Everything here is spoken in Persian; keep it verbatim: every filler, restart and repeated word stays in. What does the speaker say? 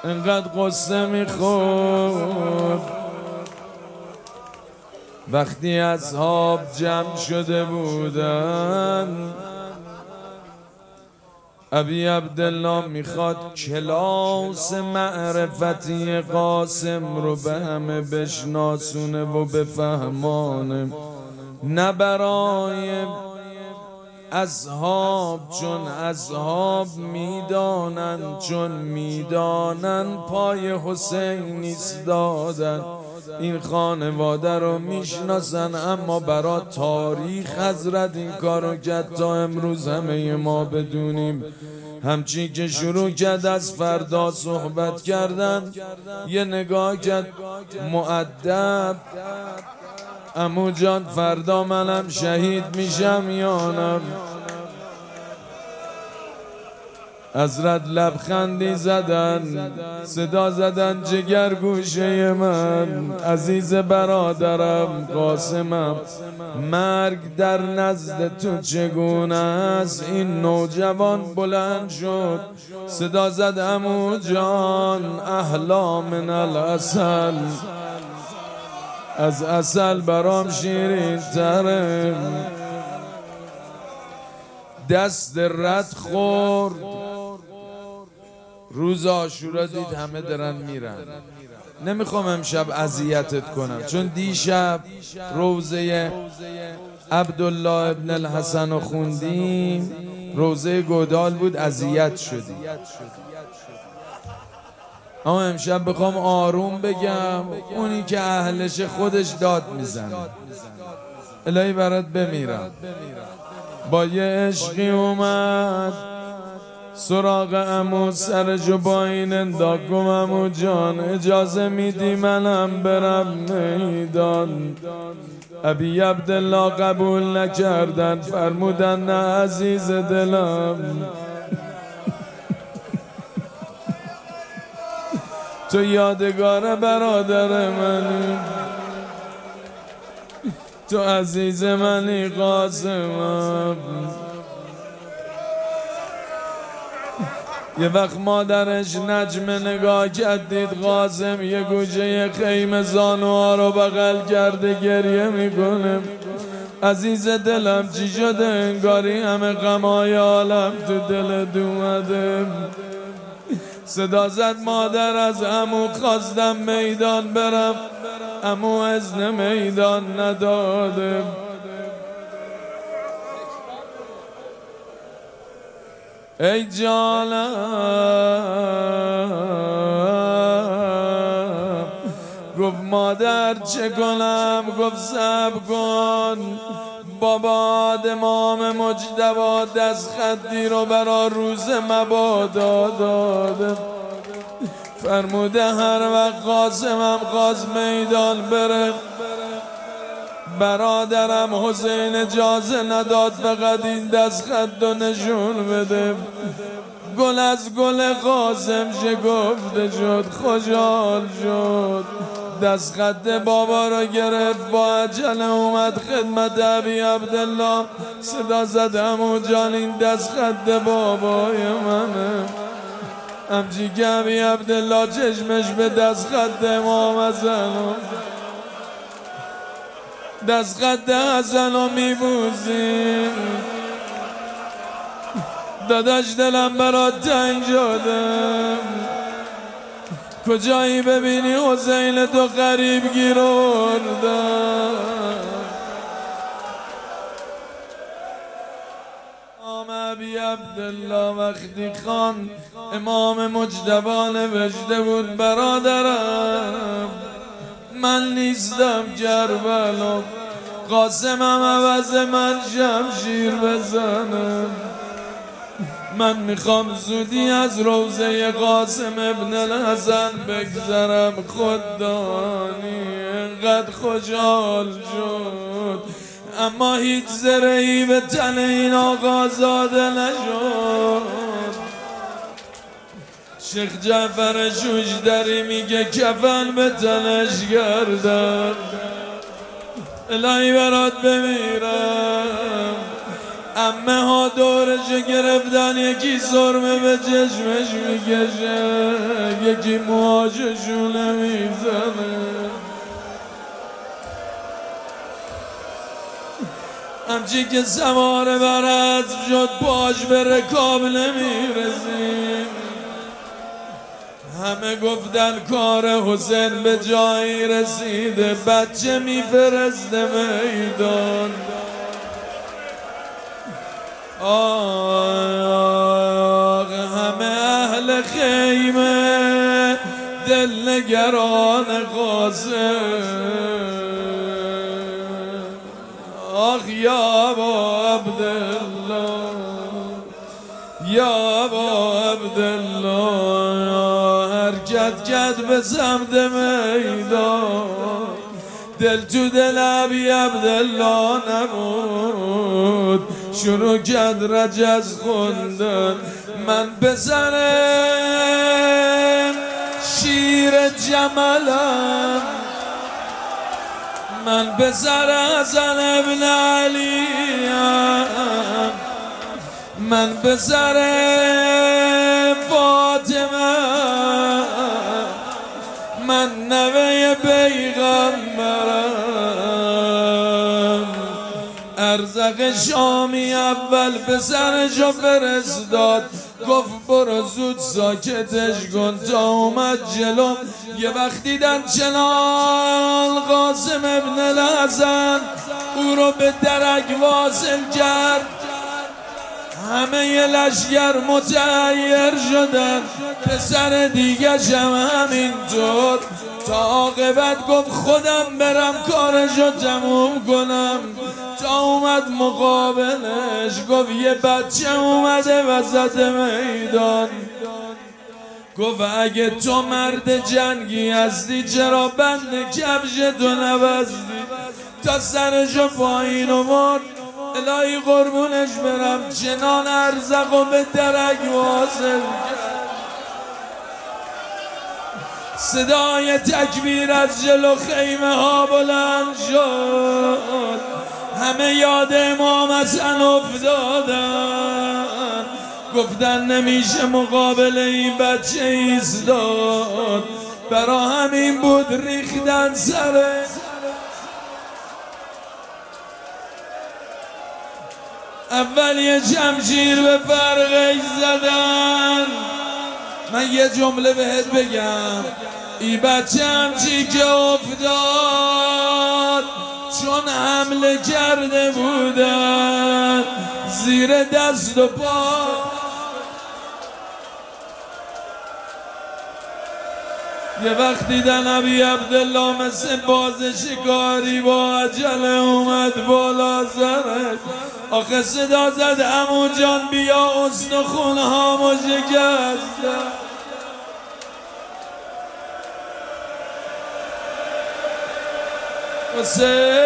انقدر قصه میخورد. وقتی اصحاب جمع شده بودن، ابی عبدالله میخواد کلاس معرفتی قاسم رو به همه بشناسونه و بفهمانه، نه برای اصحاب، چون اصحاب میدانن، چون میدانن پای حسین ایستادن، این خانواده رو میشناسن، اما برای تاریخ حضرت این کارو کرد تا امروز همه ما بدونیم. همچی که شروع کرد از فردا صحبت کردن، یه نگاه کرد مؤدب، عمو جان فردا منم شهید میشم یا نه؟ حضرت لبخندی زدن، صدا زدن جگر گوشه من، عزیز برادرم قاسمم، مرگ در نزد تو چگونه است؟ این نوجوان بلند شد، صدا زد عمو جان احلا من العسل، از عسل برام شیرین تره. دست رد خورد. روز عاشورا دید همه دارن میرن. نمیخوام امشب اذیتت کنم، چون دیشب روزه عبدالله ابن الحسن رو خوندیم، روزه گودال بود، اذیت شدی. اما امشب بخوام آروم بگم، اونی که اهلش خودش داد میزنه، الهی برات بمیرم. با یه عشقی اومد سراغ عمو، سرشو با این انداز، گم عمو جان اجازه میدی منم برم میدان؟ ابی عبدالله قبول نکردن، فرمودن نه عزیز دلم، تو یادگار برادر منی، تو عزیز منی قاسمم. یه وقت مادرش نجم نگاه کردید، قاسم یه گوشه خیمه زانوها رو بغل کرده گریه میکنه. عزیز دلم چی شده؟ انگاری همه غمای عالم تو دلت اومده. صدا زد مادر از عمو خواستم میدان برم، عمو اذن میدان نداده. ای جانم گفت مادر چه کنم؟ گفت صبر کن، بابا امام مجتبی دست خطی رو برا روز مبادا داده، فرموده هر وقت قاسمم خواست میدان بره، برادرم حسین اجازه نداد فقط این دست خط رو نشون بده. گل از گل قاسم شکفته شد، خوشحال شد، دست خط بابا رو گرفت، با عجله اومد خدمت ابی عبدالله، صدا زد عمو جان این دست خط بابای منه. همچی که ابی عبدالله چشمش به دست خط امام حسن، دست خط حسن رو میبوزیم، داداش دلم برات تنگ شده، کجایی ببینی حسین تو غریب گیر آوردن. امام ابی عبدالله وقتی خان امام مجتبی نوشته بود برادرم من نیستم کربلا، قاسمم عوض من شمشیر بزنم، من میخوام زودی از روزه قاسم ابن الحسن بگذرم. خدانی انقدر خوشحال شد، اما هیچ زرهی به تن این آقا زاده نشد. شیخ جعفر شوشتری میگه کفن به تنش گردم، الهی برات بمیرم. امه ها دورشو گرفتن، یکی سرمه به چشمش میکشه، یکی موهاششونه میزنه، همچی که سواره بر اسب شد باش به رکاب نمیرسیم. همه گفتن کار حسین به جایی رسیده، بچه میفرسته میدان. آه همه اهل خیمه دل نگران قاسم. آخ یا ابا عبدالله، یا ابا عبدالله، حرکت کرد به سمت میدان. دل تو دل ابی عبدالله نمود، شروع کرد رجز خوندن. من بزنم شیر جملم، من بزر حسن ابن علیم، من بزر فاطمه، من نوه پیغمبرم. ارزق شامی اول به سرشو فرستاد، گفت برو زود ساکتش کن تا اومد جلو. یه وقت دیدن چنان قاسم ابن الحسن او رو به درک واصل کرد. همه ی لشگر متحیر شدن، پسر دیگه شم همینطور. تا عاقبت گفت خودم برم کارشو تموم کنم. تا اومد مقابلش گفت یه بچه اومده وسط میدان. گفت اگه تو مرد جنگی هستی چرا بند کفش تو نبستی؟ تا سرشو پایین آورد، الهی قربونش برم چنان ارزقو به درک واصل. صدای تکبیر از جلو خیمه ها بلند شد، همه یاد امام حسن افتادن. گفتن نمیشه مقابل این بچه ایستاد، برا همین بود ریختن سره. اول یه شمشیر به فرقش زدن. من یه جمله بهت بگم، ای بچه همچی که افتاد چون حمله کرده بودن زیر دست و پا. یه وقت دیدن ابی عبدالله مثل باز شکاری با عجله اومد بالا سرش. آخه صدا زد عمو جان بیا استخون هامو شکستم. حسین